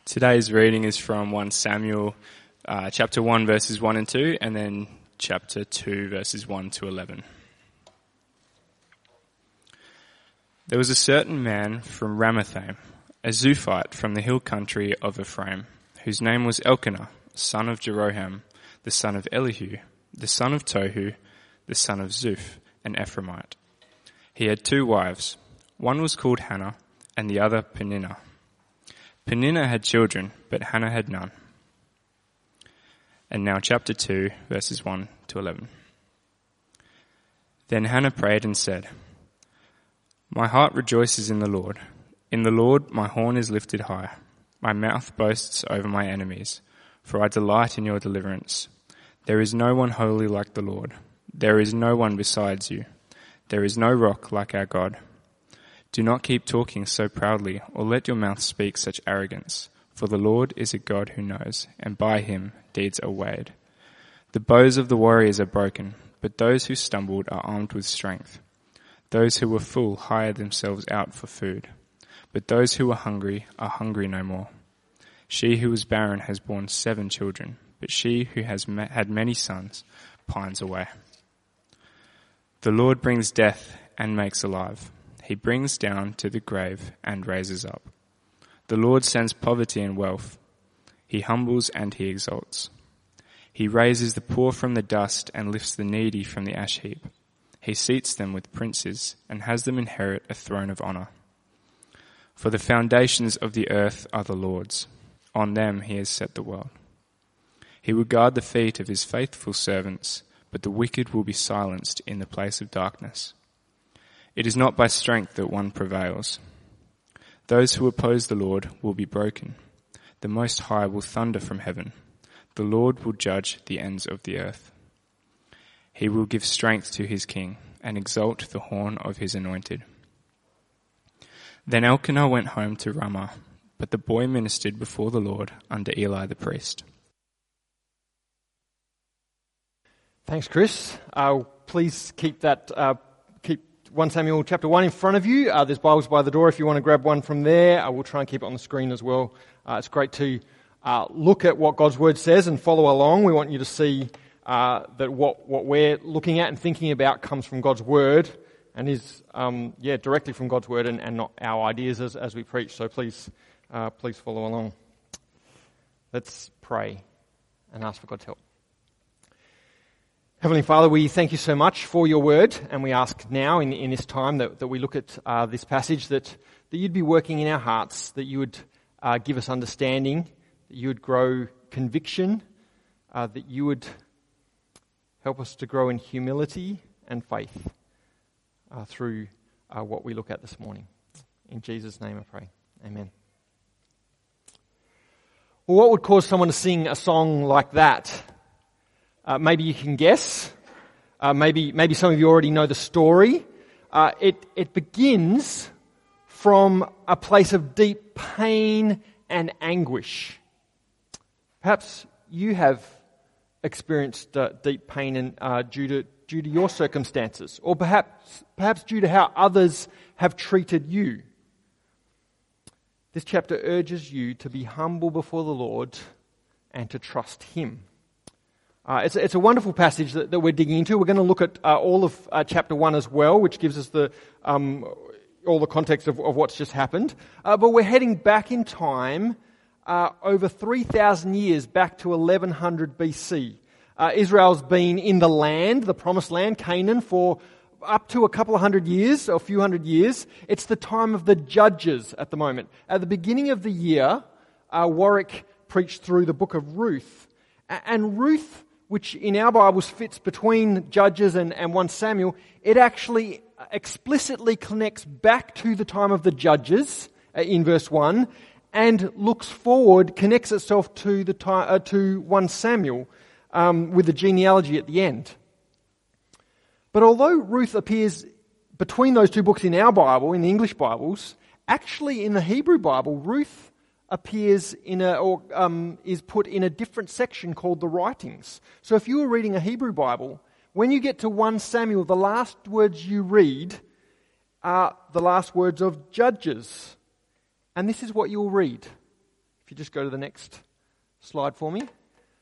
Today's reading is from 1 Samuel chapter 1 verses 1 and 2 and then chapter 2 verses 1 to 11. There was a certain man from Ramathaim, a Zuphite from the hill country of Ephraim, whose name was Elkanah, son of Jeroham, the son of Elihu, the son of Tohu, the son of Zuph, an Ephraimite. He had 2 wives. One was called Hannah and the other Peninnah. Peninnah had children, but Hannah had none. And now chapter 2, verses 1 to 11. Then Hannah prayed and said, "My heart rejoices in the Lord. In the Lord my horn is lifted high. My mouth boasts over my enemies, for I delight in your deliverance. There is no one holy like the Lord. There is no one besides you. There is no rock like our God. Do not keep talking so proudly, or let your mouth speak such arrogance, for the Lord is a God who knows, and by him deeds are weighed. The bows of the warriors are broken, but those who stumbled are armed with strength. Those who were full hire themselves out for food, but those who were hungry are hungry no more. She who was barren has borne 7 children, but she who has had many sons pines away. The Lord brings death and makes alive. He brings down to the grave and raises up. The Lord sends poverty and wealth. He humbles and he exalts. He raises the poor from the dust and lifts the needy from the ash heap. He seats them with princes and has them inherit a throne of honor. For the foundations of the earth are the Lord's. On them he has set the world. He will guard the feet of his faithful servants, but the wicked will be silenced in the place of darkness. It is not by strength that one prevails. Those who oppose the Lord will be broken. The Most High will thunder from heaven. The Lord will judge the ends of the earth. He will give strength to his king and exalt the horn of his anointed." Then Elkanah went home to Ramah, but the boy ministered before the Lord under Eli the priest. Thanks, Chris. Please keep 1 Samuel chapter 1 in front of you. There's Bibles by the door if you want to grab one from there. I will try and keep it on the screen as well. It's great to look at what God's Word says and follow along. We want you to see that what we're looking at and thinking about comes from God's Word and is directly from God's Word and not our ideas as we preach. So please follow along. Let's pray and ask for God's help. Heavenly Father, we thank you so much for your word, and we ask now in this time that we look at this passage that you'd be working in our hearts, that you would give us understanding, that you would grow conviction, that you would help us to grow in humility and faith through what we look at this morning. In Jesus' name I pray. Amen. Well, what would cause someone to sing a song like that? Maybe you can guess. Maybe some of you already know the story. It begins from a place of deep pain and anguish. Perhaps you have experienced deep pain and due to your circumstances, or perhaps due to how others have treated you. This chapter urges you to be humble before the Lord and to trust Him. It's a wonderful passage that we're digging into. We're going to look at all of chapter 1 as well, which gives us all the context of what's just happened. But we're heading back in time over 3,000 years, back to 1100 BC. Israel's been in the land, the promised land, Canaan, for up to a couple of hundred years, or a few hundred years. It's the time of the judges at the moment. At the beginning of the year, Warwick preached through the book of Ruth. And Ruth, which in our Bibles fits between Judges and 1 Samuel, it actually explicitly connects back to the time of the Judges in verse 1 and looks forward, connects itself to the to 1 Samuel with the genealogy at the end. But although Ruth appears between those two books in our Bible, in the English Bibles, actually in the Hebrew Bible, Ruth appears is put in a different section called the writings. So if you were reading a Hebrew Bible, when you get to 1 Samuel, the last words you read are the last words of Judges. And this is what you'll read. If you just go to the next slide for me.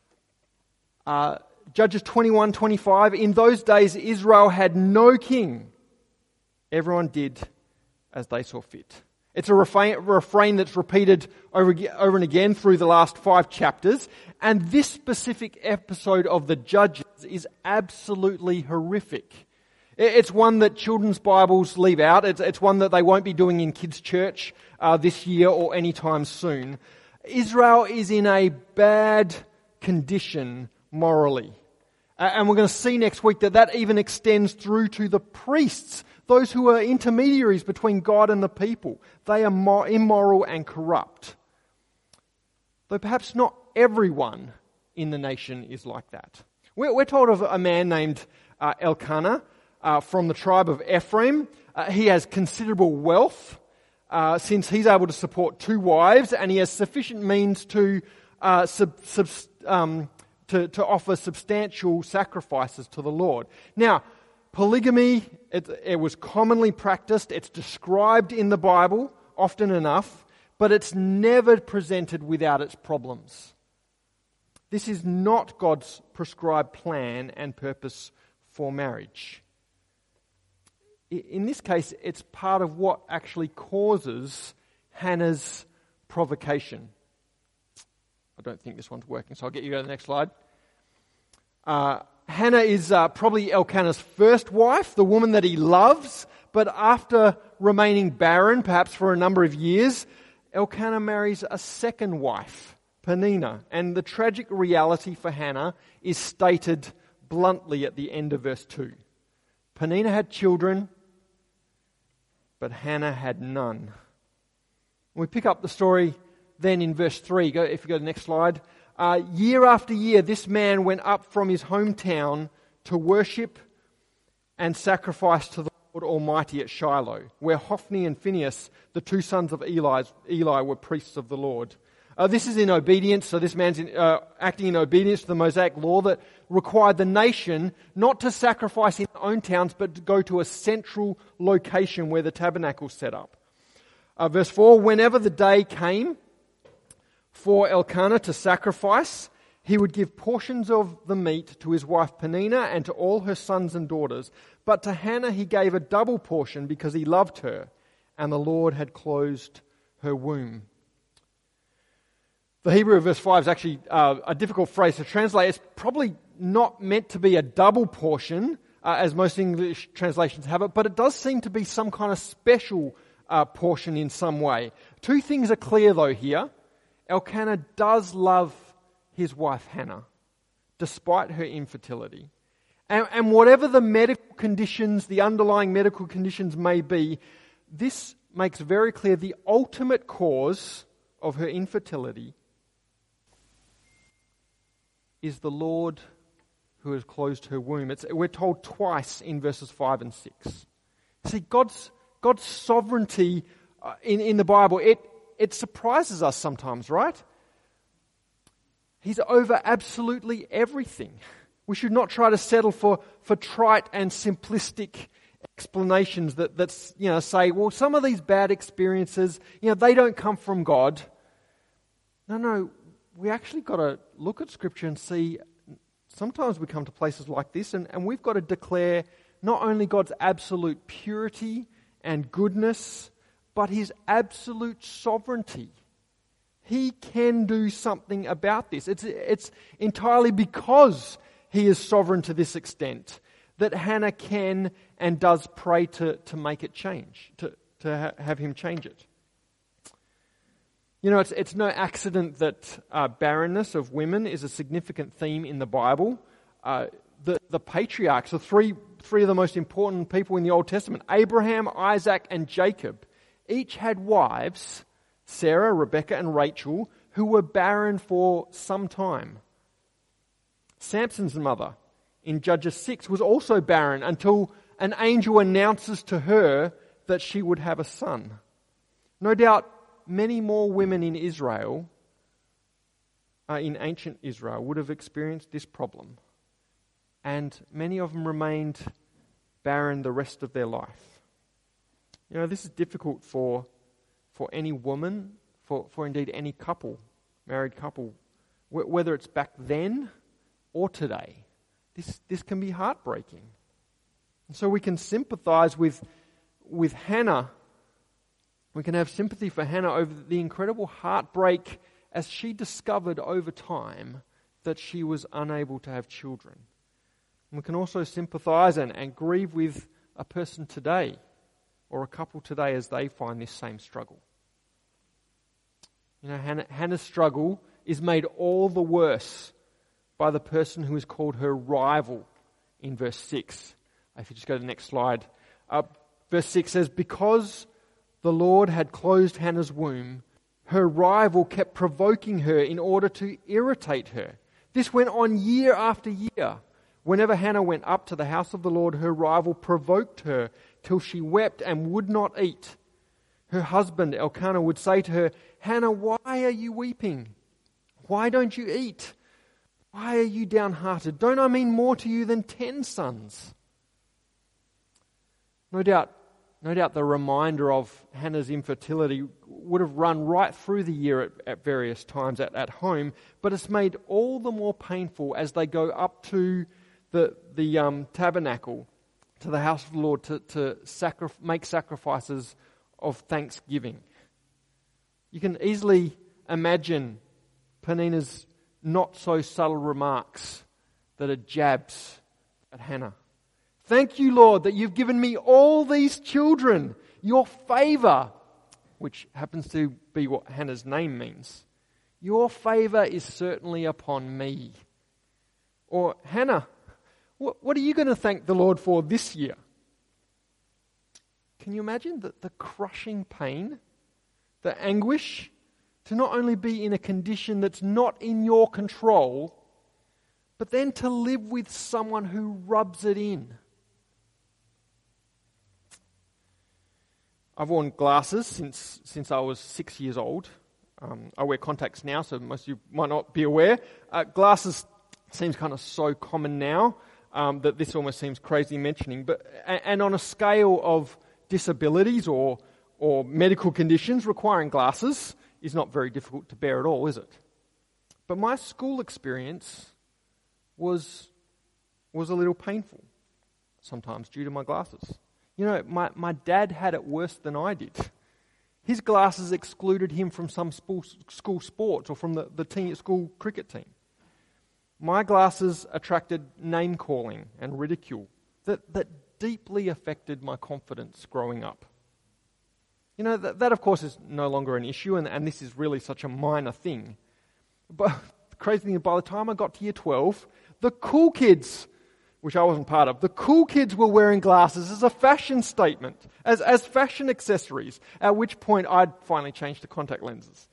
Judges 21:25. In those days Israel had no king. Everyone did as they saw fit. It's a refrain that's repeated over and again through the last 5 chapters. And this specific episode of the Judges is absolutely horrific. It's one that children's Bibles leave out. It's one that they won't be doing in kids' church this year or anytime soon. Israel is in a bad condition morally. And we're going to see next week that even extends through to the priests, those who are intermediaries between God and the people. They are immoral and corrupt. Though perhaps not everyone in the nation is like that. We're told of a man named Elkanah from the tribe of Ephraim. He has considerable wealth since he's able to support 2 wives, and he has sufficient means to offer substantial sacrifices to the Lord. Now, polygamy, it was commonly practiced. It's described in the Bible often enough, but it's never presented without its problems. This is not God's prescribed plan and purpose for marriage. In this case, it's part of what actually causes Hannah's provocation. I don't think this one's working, so I'll get you to the next slide. Hannah is probably Elkanah's first wife, the woman that he loves, but after remaining barren, perhaps for a number of years, Elkanah marries a second wife, Peninnah, and the tragic reality for Hannah is stated bluntly at the end of verse 2. Peninnah had children, but Hannah had none. We pick up the story then in verse 3. If you go to the next slide. Year after year, this man went up from his hometown to worship and sacrifice to the Lord Almighty at Shiloh, where Hophni and Phinehas, the 2 sons of Eli, were priests of the Lord. This is in obedience, so this man's acting in obedience to the Mosaic law that required the nation not to sacrifice in their own towns, but to go to a central location where the tabernacle set up. Verse 4, whenever the day came for Elkanah to sacrifice, he would give portions of the meat to his wife Peninnah and to all her sons and daughters. But to Hannah he gave a double portion because he loved her, and the Lord had closed her womb. The Hebrew of verse 5 is actually a difficult phrase to translate. It's probably not meant to be a double portion, as most English translations have it, but it does seem to be some kind of special portion in some way. 2 things are clear though here. Elkanah does love his wife Hannah, despite her infertility. And whatever the medical conditions, the underlying medical conditions may be, this makes very clear the ultimate cause of her infertility is the Lord who has closed her womb. We're told twice in verses 5 and 6. See, God's sovereignty in the Bible, it surprises us sometimes, right? He's over absolutely everything. We should not try to settle for trite and simplistic explanations that say, well, some of these bad experiences, they don't come from God. No, we actually got to look at Scripture and see, sometimes we come to places like this and we've got to declare not only God's absolute purity and goodness, but His absolute sovereignty. He can do something about this. It's entirely because He is sovereign to this extent that Hannah can and does pray to make it change, to have Him change it. It's no accident that barrenness of women is a significant theme in the Bible. The patriarchs, the three of the most important people in the Old Testament, Abraham, Isaac, and Jacob, each had wives, Sarah, Rebecca, and Rachel, who were barren for some time. Samson's mother, in Judges 6, was also barren until an angel announces to her that she would have a son. No doubt many more women in Israel, in ancient Israel, would have experienced this problem. And many of them remained barren the rest of their life. This is difficult for any woman, for indeed any couple married couple, whether it's back then or today, this can be heartbreaking. And so we can sympathize with Hannah. We can have sympathy for Hannah over the incredible heartbreak as she discovered over time that she was unable to have children. And we can also sympathize and grieve with a person today or a couple today as they find this same struggle. You know, Hannah's struggle is made all the worse by the person who is called her rival in verse 6. If you just go to the next slide. Verse 6 says, because the Lord had closed Hannah's womb, her rival kept provoking her in order to irritate her. This went on year after year. Whenever Hannah went up to the house of the Lord, her rival provoked her till she wept and would not eat. Her husband Elkanah would say to her, Hannah, why are you weeping? Why don't you eat? Why are you downhearted? Don't I mean more to you than 10 sons? No doubt the reminder of Hannah's infertility would have run right through the year at various times at home, but it's made all the more painful as they go up to the tabernacle, to the house of the Lord, to make sacrifices of thanksgiving. You can easily imagine Penina's not so subtle remarks that are jabs at Hannah. Thank you, Lord, that you've given me all these children. Your favor, which happens to be what Hannah's name means. Your favor is certainly upon me. Or, Hannah, what are you going to thank the Lord for this year? Can you imagine the crushing pain, the anguish, to not only be in a condition that's not in your control, but then to live with someone who rubs it in? I've worn glasses since I was 6 years old. I wear contacts now, so most of you might not be aware. Glasses seems kind of so common now that this almost seems crazy mentioning. And on a scale of disabilities or medical conditions, requiring glasses is not very difficult to bear at all, is it? But my school experience was a little painful sometimes due to my glasses. You know, my dad had it worse than I did. His glasses excluded him from some school sports or from the school cricket team. My glasses attracted name-calling and ridicule that deeply affected my confidence growing up. You know, that of course is no longer an issue, and this is really such a minor thing. But the crazy thing is, by the time I got to year 12, the cool kids, which I wasn't part of, the cool kids were wearing glasses as a fashion statement, as fashion accessories, at which point I'd finally changed to contact lenses.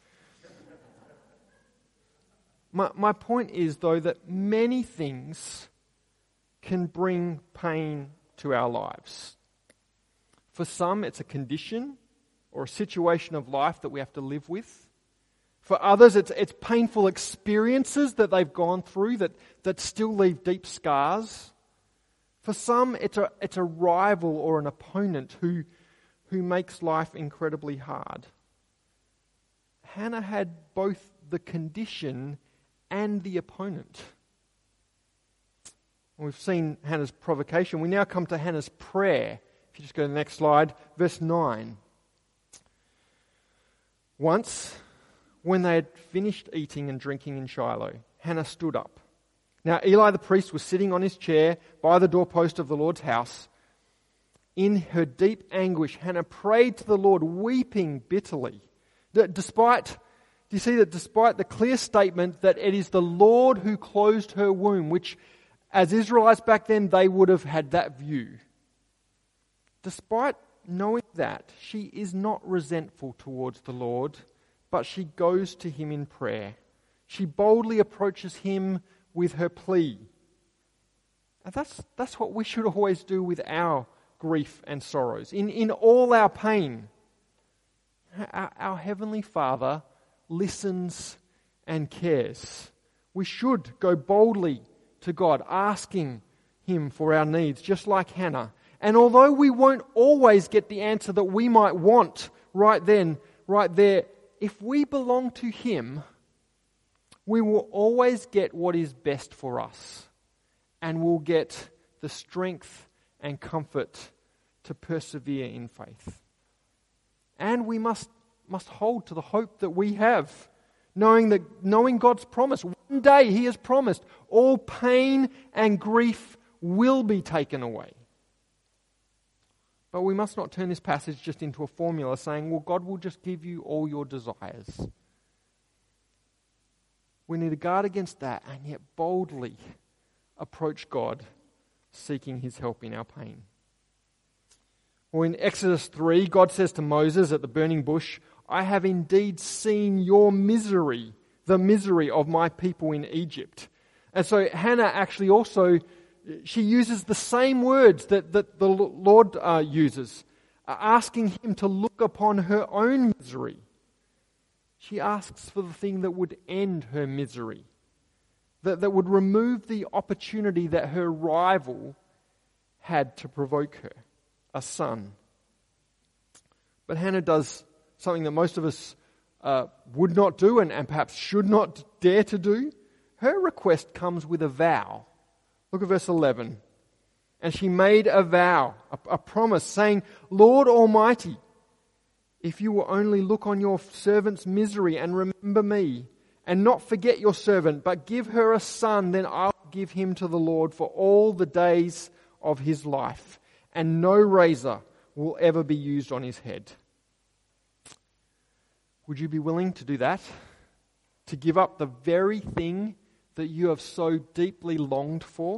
My point is, though, that many things can bring pain to our lives. For some, it's a condition or a situation of life that we have to live with. For others, it's painful experiences that they've gone through that still leave deep scars. For some, it's a rival or an opponent who makes life incredibly hard. Hannah had both the condition and the opponent. We've seen Hannah's provocation. We now come to Hannah's prayer. If you just go to the next slide, verse 9. Once, when they had finished eating and drinking in Shiloh, Hannah stood up. Now Eli the priest was sitting on his chair by the doorpost of the Lord's house. In her deep anguish, Hannah prayed to the Lord, weeping bitterly. Despite the clear statement that it is the Lord who closed her womb, which as Israelites back then, they would have had that view. Despite knowing that, she is not resentful towards the Lord, but she goes to him in prayer. She boldly approaches him with her plea. And that's what we should always do with our grief and sorrows. In all our pain, our Heavenly Father listens and cares. We should go boldly to God, asking him for our needs, just like Hannah. And although we won't always get the answer that we might want right then, right there, if we belong to him, we will always get what is best for us, and we'll get the strength and comfort to persevere in faith. And we must hold to the hope that we have, knowing God's promise. One day He has promised all pain and grief will be taken away. But we must not turn this passage just into a formula saying, well, God will just give you all your desires. We need to guard against that and yet boldly approach God, seeking His help in our pain. Well, in Exodus 3, God says to Moses at the burning bush, I have indeed seen your misery, the misery of my people in Egypt. And so Hannah actually also, she uses the same words that the Lord uses, asking Him to look upon her own misery. She asks for the thing that would end her misery, that would remove the opportunity that her rival had to provoke her, a son. But Hannah does something that most of us would not do and perhaps should not dare to do. Her request comes with a vow. Look at verse 11. And she made a vow, a promise, saying, Lord Almighty, if you will only look on your servant's misery and remember me, and not forget your servant, but give her a son, then I'll give him to the Lord for all the days of his life, and no razor will ever be used on his head. Would you be willing to do that? To give up the very thing that you have so deeply longed for?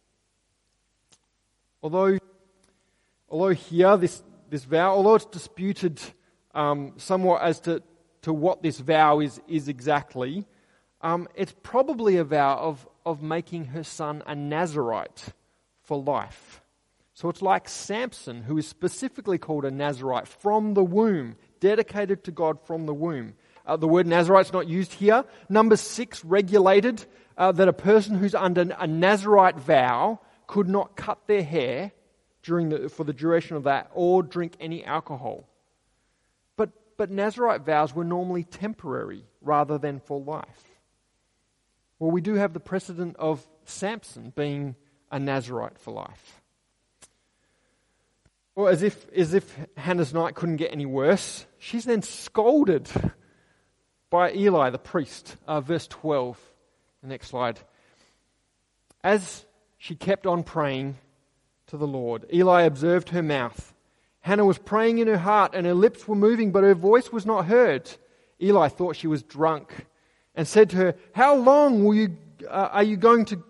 Although here, this vow, although it's disputed somewhat as to what this vow is exactly, it's probably a vow of making her son a Nazirite for life. So it's like Samson, who is specifically called a Nazirite from the womb, dedicated to God from the womb. The word Nazirite is not used here. Number 6 regulated that a person who's under a Nazirite vow could not cut their hair for the duration of that or drink any alcohol. But Nazirite vows were normally temporary rather than for life. Well, we do have the precedent of Samson being a Nazirite for life. Well, as if Hannah's night couldn't get any worse, she's then scolded by Eli the priest. Verse 12, the next slide. As she kept on praying to the Lord, Eli observed her mouth. Hannah was praying in her heart and her lips were moving, but her voice was not heard. Eli thought she was drunk and said to her, How long are you going to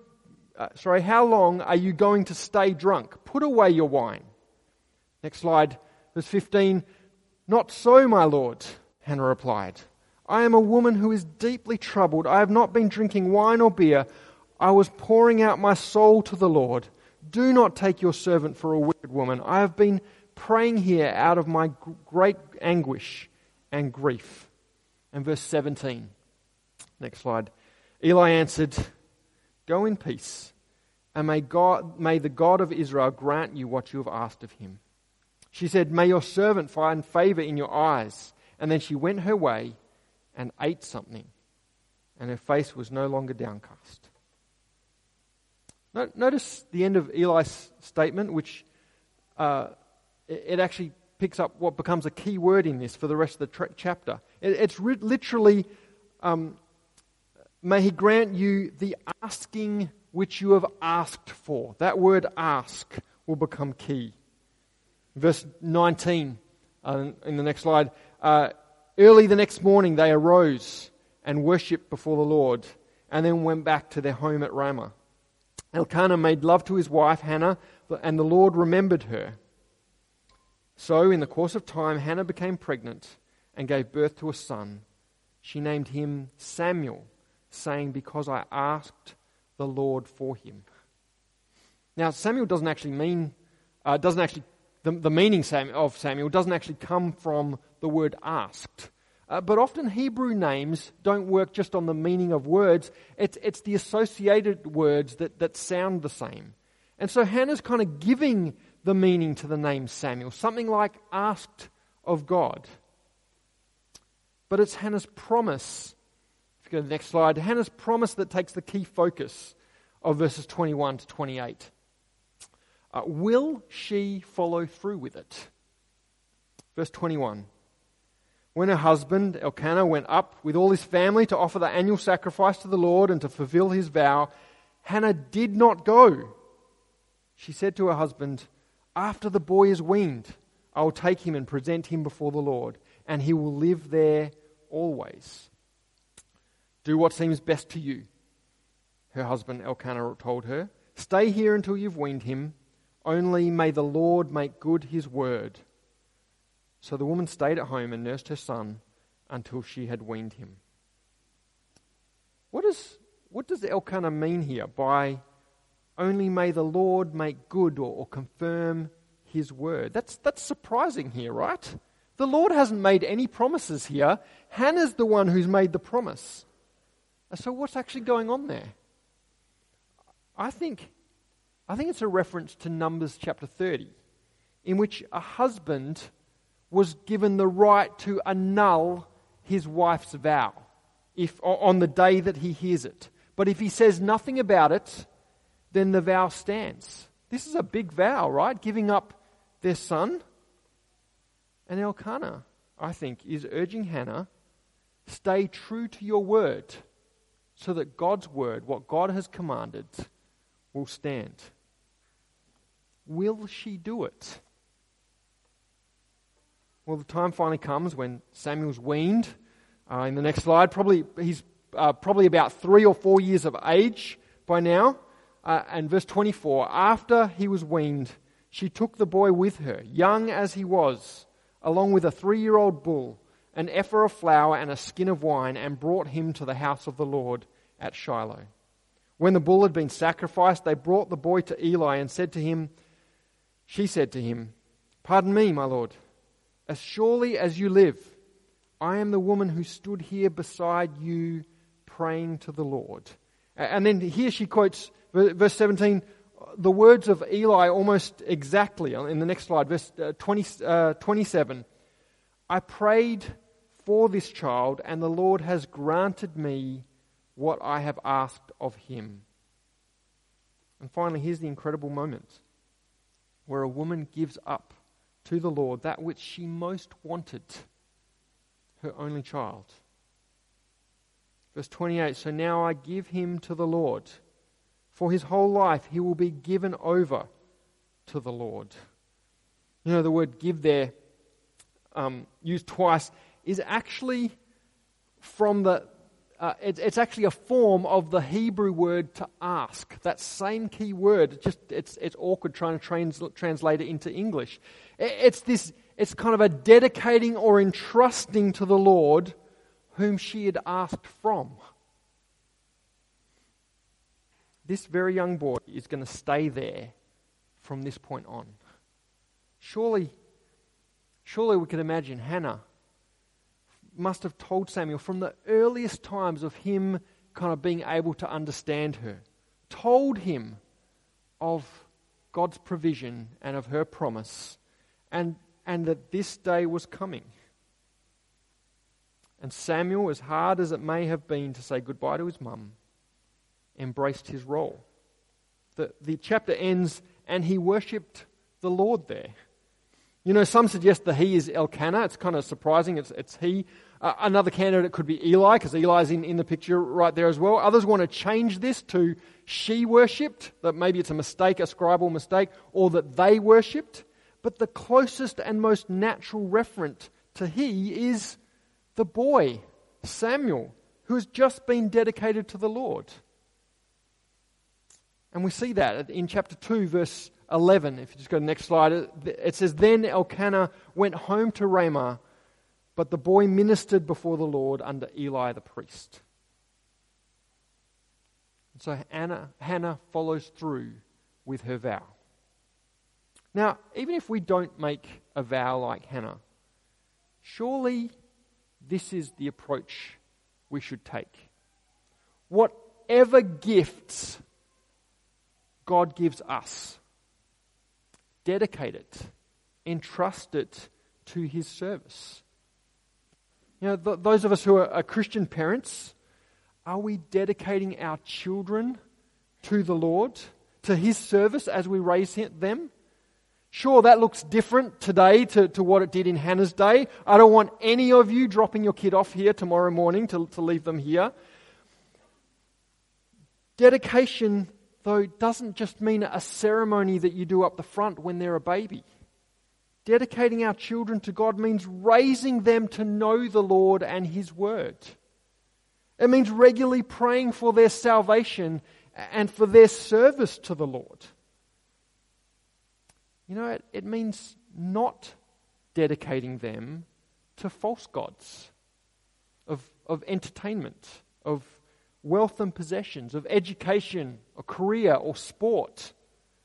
stay drunk? Put away your wine. Next slide, verse 15. Not so, my lord, Hannah replied. I am a woman who is deeply troubled. I have not been drinking wine or beer. I was pouring out my soul to the Lord. Do not take your servant for a wicked woman. I have been praying here out of my great anguish and grief. And verse 17. Next slide. Eli answered, Go in peace, and may the God of Israel grant you what you have asked of him. She said, May your servant find favor in your eyes. And then she went her way and ate something, and her face was no longer downcast. Notice the end of Eli's statement, which it actually picks up what becomes a key word in this for the rest of the chapter. It's literally, may he grant you the asking which you have asked for. That word ask will become key. Verse 19, in the next slide. Early the next morning they arose and worshipped before the Lord, and then went back to their home at Ramah. Elkanah made love to his wife Hannah, and the Lord remembered her. So in the course of time Hannah became pregnant and gave birth to a son. She named him Samuel, saying, Because I asked the Lord for him. Now Samuel doesn't actually mean, the meaning of Samuel doesn't actually come from the word asked. But often Hebrew names don't work just on the meaning of words. It's the associated words that sound the same. And so Hannah's kind of giving the meaning to the name Samuel, something like asked of God. But it's Hannah's promise. If you go to the next slide. Hannah's promise that takes the key focus of verses 21 to 28. Will she follow through with it? Verse 21. When her husband, Elkanah, went up with all his family to offer the annual sacrifice to the Lord and to fulfill his vow, Hannah did not go. She said to her husband, "After the boy is weaned, I will take him and present him before the Lord, and he will live there always." "Do what seems best to you," her husband Elkanah told her. "Stay here until you've weaned him. Only may the Lord make good his word." So the woman stayed at home and nursed her son until she had weaned him. What does Elkanah mean here by "only may the Lord make good or confirm his word"? That's surprising here, right? The Lord hasn't made any promises here. Hannah's the one who's made the promise. So what's actually going on there? I think it's a reference to Numbers chapter 30, in which a husband was given the right to annul his wife's vow on the day that he hears it. But if he says nothing about it, then the vow stands. This is a big vow, right? Giving up their son. And Elkanah, I think, is urging Hannah, stay true to your word so that God's word, what God has commanded, will stand. Will she do it? Well, the time finally comes when Samuel's weaned. In the next slide, he's probably about 3 or 4 years of age by now. And verse 24, after he was weaned, she took the boy with her, young as he was, along with a 3-year-old bull, an ephah of flour and a skin of wine, and brought him to the house of the Lord at Shiloh. When the bull had been sacrificed, they brought the boy to Eli and she said to him, "Pardon me, my lord. As surely as you live, I am the woman who stood here beside you praying to the Lord." And then here she quotes verse 17, the words of Eli almost exactly in the next slide, verse 27. "I prayed for this child, and the Lord has granted me what I have asked of him." And finally, here's the incredible moment where a woman gives up to the Lord that which she most wanted, her only child. Verse 28, "So now I give him to the Lord. For his whole life he will be given over to the Lord." You know, the word "give" there, used twice, is actually from it's actually a form of the Hebrew word to ask. That same key word. It's awkward trying to translate it into English. It's kind of a dedicating or entrusting to the Lord whom she had asked from. This very young boy is going to stay there from this point on. Surely we could imagine Hannah must have told Samuel from the earliest times of him kind of being able to understand her, told him of God's provision and of her promise, and that this day was coming. And Samuel, as hard as it may have been to say goodbye to his mum, embraced his role. The chapter ends, and he worshipped the Lord there. You know, some suggest that he is Elkanah. It's kind of surprising. It's he. Another candidate could be Eli, because Eli's in the picture right there as well. Others want to change this to she worshipped, that maybe it's a mistake, a scribal mistake, or that they worshipped. But the closest and most natural referent to he is the boy, Samuel, who has just been dedicated to the Lord. And we see that in chapter 2, verse 11. If you just go to the next slide, it says, "Then Elkanah went home to Ramah, but the boy ministered before the Lord under Eli the priest." And so Hannah follows through with her vow. Now, even if we don't make a vow like Hannah, surely this is the approach we should take. Whatever gifts God gives us, dedicate it, entrust it to His service. You know, those of us who are Christian parents, Are we dedicating our children to the Lord, to His service as we raise them? Sure, that looks different today to what it did in Hannah's day. I don't want any of you dropping your kid off here tomorrow morning to leave them here. Dedication, though, doesn't just mean a ceremony that you do up the front when they're a baby. Dedicating our children to God means raising them to know the Lord and His Word. It means regularly praying for their salvation and for their service to the Lord. You know, it means not dedicating them to false gods of entertainment, of wealth and possessions, of education, or career, or sport.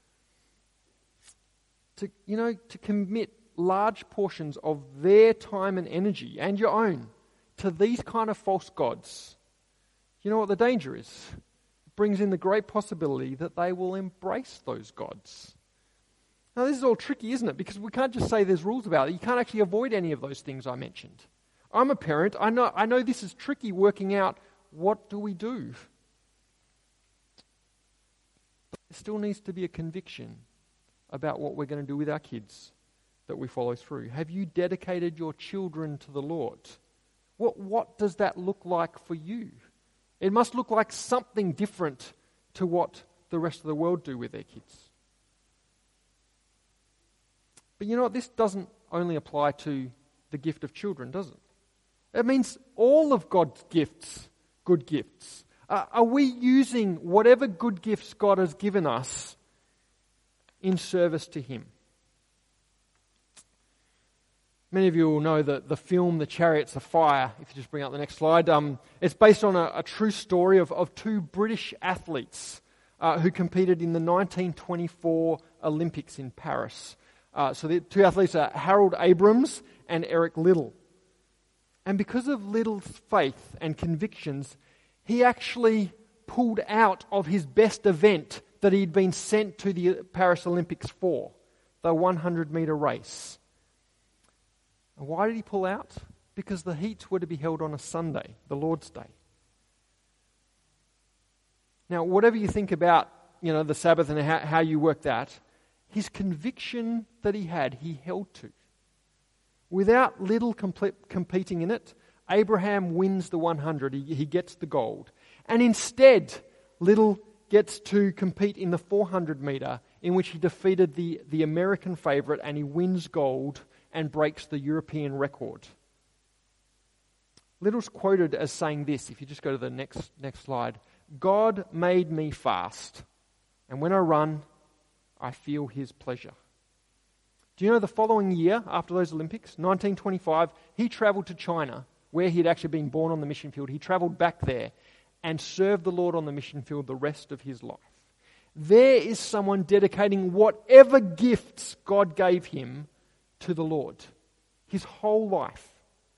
To commit large portions of their time and energy, and your own, to these kind of false gods. You know what the danger is? It brings in the great possibility that they will embrace those gods. Now this is all tricky, isn't it? Because we can't just say there's rules about it. You can't actually avoid any of those things I mentioned. I'm a parent. I know this is tricky working out what do we do. But there still needs to be a conviction about what we're going to do with our kids that we follow through. Have you dedicated your children to the Lord? What does that look like for you? It must look like something different to what the rest of the world do with their kids. But you know what? This doesn't only apply to the gift of children, does it? It means all of God's gifts, good gifts. Are we using whatever good gifts God has given us in service to Him? Many of you will know the film The Chariots of Fire, if you just bring up the next slide. It's based on a true story of two British athletes who competed in the 1924 Olympics in Paris. So the two athletes are Harold Abrams and Eric Liddell. And because of Liddell's faith and convictions, he actually pulled out of his best event that he'd been sent to the Paris Olympics for, the 100-meter race. And why did he pull out? Because the heats were to be held on a Sunday, the Lord's Day. Now, whatever you think about, the Sabbath and how you work that, his conviction that he had, he held to. Without Liddell competing in it, Abraham wins the 100. He gets the gold. And instead, Liddell gets to compete in the 400-meter, in which he defeated the American favourite, and he wins gold and breaks the European record. Liddell's quoted as saying this, if you just go to the next slide. God made me fast, and when I run, I feel His pleasure. Do you know the following year, after those Olympics, 1925, he travelled to China, where he'd actually been born on the mission field. He travelled back there and served the Lord on the mission field the rest of his life. There is someone dedicating whatever gifts God gave him to the Lord, his whole life.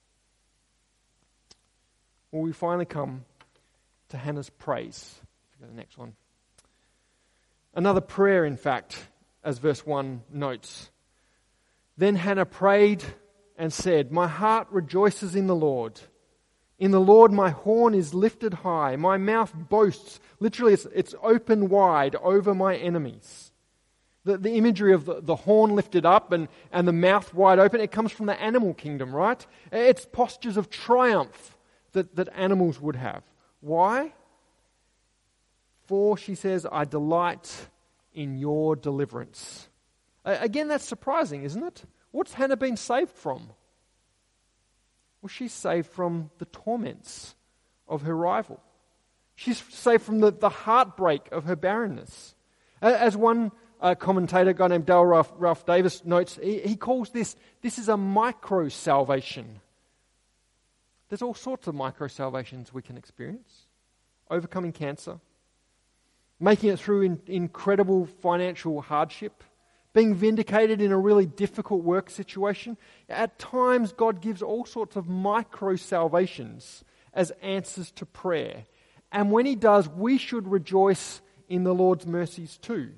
Well, we finally come to Hannah's praise. Go to the next one. Another prayer, in fact, as verse 1 notes. Then Hannah prayed and said, "My heart rejoices in the Lord. In the Lord my horn is lifted high. My mouth boasts." Literally, it's open wide over my enemies. The imagery of the horn lifted up and the mouth wide open, it comes from the animal kingdom, right? It's postures of triumph that animals would have. Why? For, she says, I delight in your deliverance. Again, that's surprising, isn't it? What's Hannah been saved from? Well, she's saved from the torments of her rival. She's saved from the heartbreak of her barrenness. As one commentator, a guy named Dale Ralph Davis, notes, he calls this is a micro-salvation. There's all sorts of micro-salvations we can experience. Overcoming cancer, making it through incredible financial hardship, being vindicated in a really difficult work situation. At times, God gives all sorts of micro-salvations as answers to prayer. And when He does, we should rejoice in the Lord's mercies too.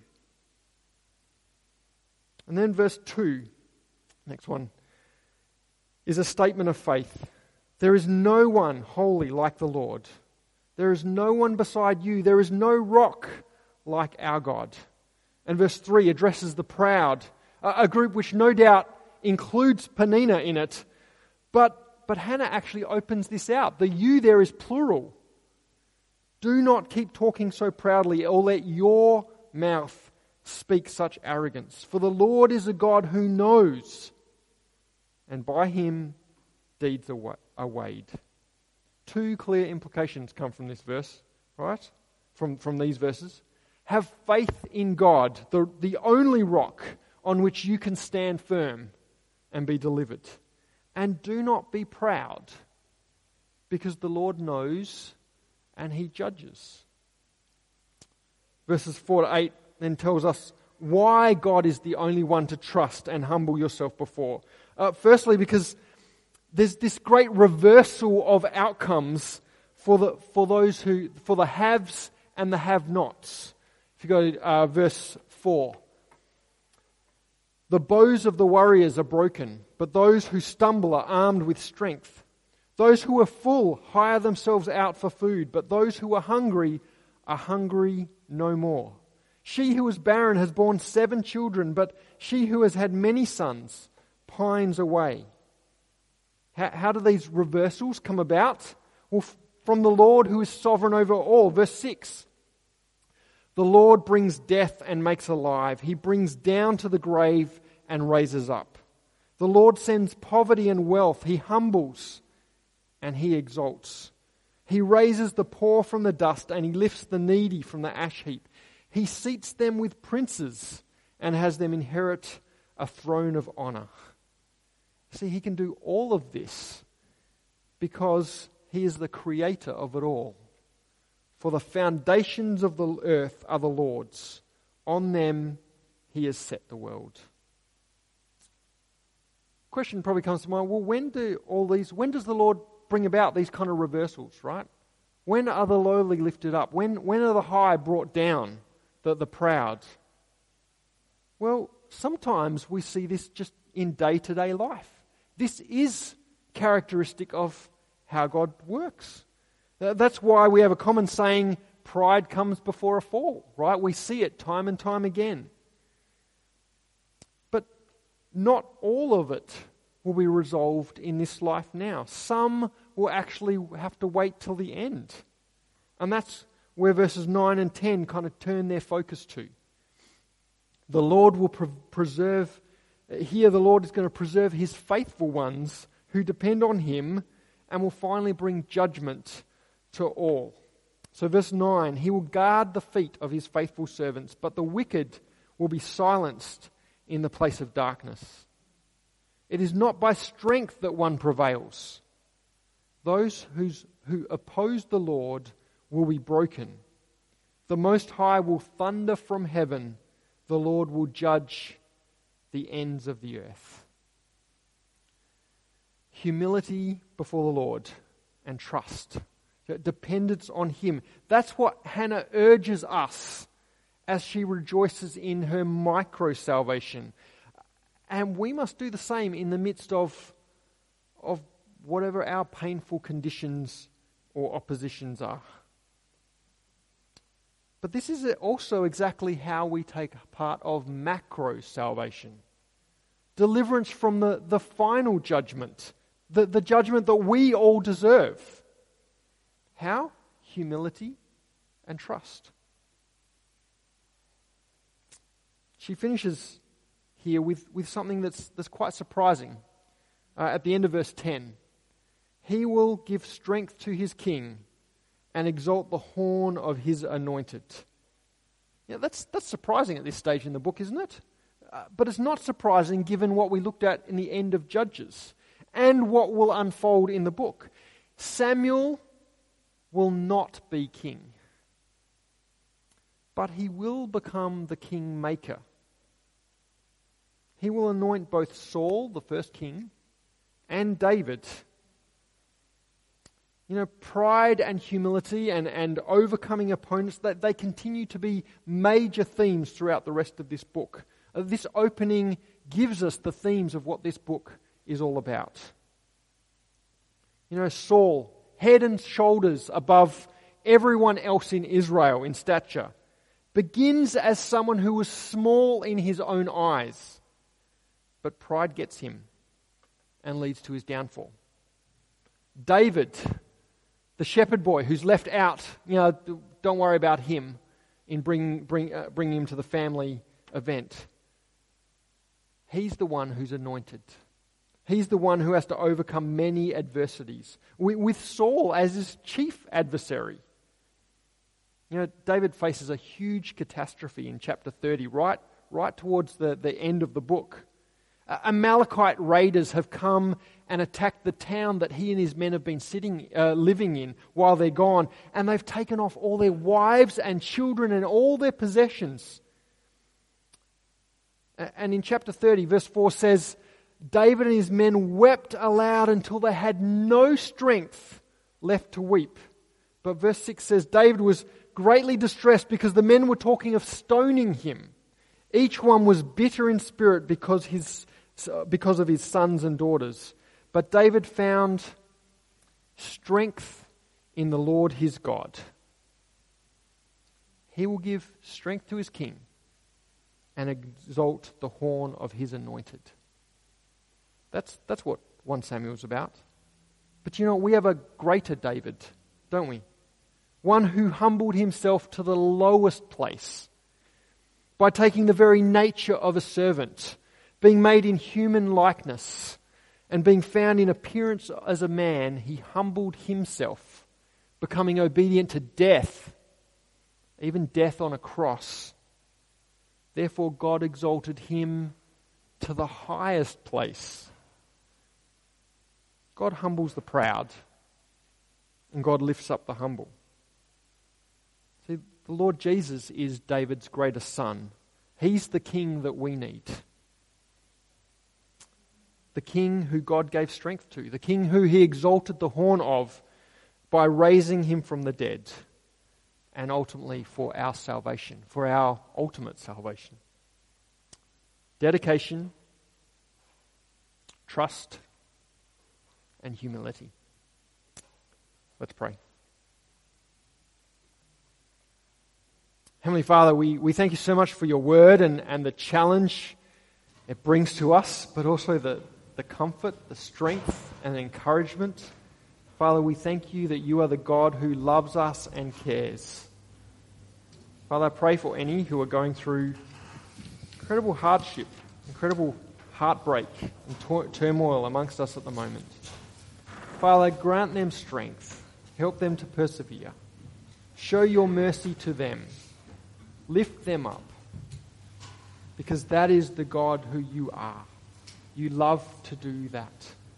And then verse 2, next one, is a statement of faith. There is no one holy like the Lord. There is no one beside you. There is no rock like our God. And verse 3 addresses the proud, a group which no doubt includes Peninnah in it. But Hannah actually opens this out. The you there is plural. Do not keep talking so proudly, or let your mouth speak such arrogance. For the Lord is a God who knows, and by him deeds are weighed. Two clear implications come from this verse, right? From these verses. Have faith in God, the only rock on which you can stand firm and be delivered. And do not be proud, because the Lord knows and he judges. Verses 4 to 8 then tells us why God is the only one to trust and humble yourself before. Firstly, because there's this great reversal of outcomes for the haves and the have-nots. If you go to verse 4. The bows of the warriors are broken, but those who stumble are armed with strength. Those who are full hire themselves out for food, but those who are hungry no more. She who is barren has borne 7 children, but she who has had many sons pines away. How do these reversals come about? Well, from the Lord who is sovereign over all. Verse 6. The Lord brings death and makes alive. He brings down to the grave and raises up. The Lord sends poverty and wealth. He humbles and he exalts. He raises the poor from the dust and he lifts the needy from the ash heap. He seats them with princes and has them inherit a throne of honor. See, he can do all of this because he is the creator of it all. For the foundations of the earth are the Lord's. On them he has set the world. Question probably comes to mind, well, when does the Lord bring about these kind of reversals, right? When are the lowly lifted up? When are the high brought down, the proud? Well, sometimes we see this just in day-to-day life. This is characteristic of how God works. That's why we have a common saying, pride comes before a fall, right? We see it time and time again. But not all of it will be resolved in this life now. Some will actually have to wait till the end. And that's where verses 9 and 10 kind of turn their focus to. The Lord will preserve, here the Lord is going to preserve his faithful ones who depend on him and will finally bring judgment to all. So verse 9, he will guard the feet of his faithful servants, but the wicked will be silenced in the place of darkness. It is not by strength that one prevails. Those who oppose the Lord will be broken. The Most High will thunder from heaven. The Lord will judge the ends of the earth. Humility before the Lord and trust. Dependence on him. That's what Hannah urges us as she rejoices in her micro-salvation. And we must do the same in the midst of whatever our painful conditions or oppositions are. But this is also exactly how we take part of macro-salvation. Deliverance from the final judgment, the judgment that we all deserve. How? Humility and trust. She finishes here with something that's quite surprising. At the end of verse 10, he will give strength to his king and exalt the horn of his anointed. Yeah, that's surprising at this stage in the book, isn't it? But it's not surprising given what we looked at in the end of Judges and what will unfold in the book. Samuel will not be king, but he will become the king-maker. He will anoint both Saul, the first king, and David. You know, pride and humility and overcoming opponents, they continue to be major themes throughout the rest of this book. This opening gives us the themes of what this book is all about. You know, Saul, head and shoulders above everyone else in Israel in stature, begins as someone who was small in his own eyes, but pride gets him and leads to his downfall. David, the shepherd boy who's left out, don't worry about him in bringing him to the family event. He's the one who's anointed. He's the one who has to overcome many adversities, with Saul as his chief adversary. David faces a huge catastrophe in chapter 30, right towards the end of the book. Amalekite raiders have come and attacked the town that he and his men have been living in while they're gone, and they've taken off all their wives and children and all their possessions. And in chapter 30, verse 4 says, David and his men wept aloud until they had no strength left to weep. But verse 6 says, David was greatly distressed because the men were talking of stoning him. Each one was bitter in spirit because of his sons and daughters. But David found strength in the Lord his God. He will give strength to his king and exalt the horn of his anointed. That's what 1 Samuel is about. But we have a greater David, don't we? One who humbled himself to the lowest place by taking the very nature of a servant, being made in human likeness, and being found in appearance as a man. He humbled himself, becoming obedient to death, even death on a cross. Therefore God exalted him to the highest place. God humbles the proud, and God lifts up the humble. See, the Lord Jesus is David's greatest son. He's the king that we need. The king who God gave strength to. The king who he exalted the horn of by raising him from the dead. And ultimately for our salvation, for our ultimate salvation. Dedication, trust, and humility. Let's pray. Heavenly Father, we thank you so much for your word and the challenge it brings to us, but also the comfort, the strength, and the encouragement. Father, we thank you that you are the God who loves us and cares. Father, I pray for any who are going through incredible hardship, incredible heartbreak and turmoil amongst us at the moment. Father, grant them strength. Help them to persevere. Show your mercy to them. Lift them up. Because that is the God who you are. You love to do that.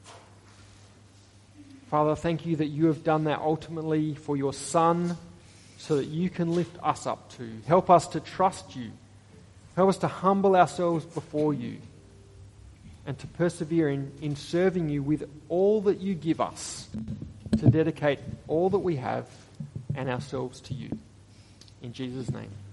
Father, thank you that you have done that ultimately for your Son so that you can lift us up too. Help us to trust you. Help us to humble ourselves before you and to persevere in serving you with all that you give us, to dedicate all that we have and ourselves to you. In Jesus' name.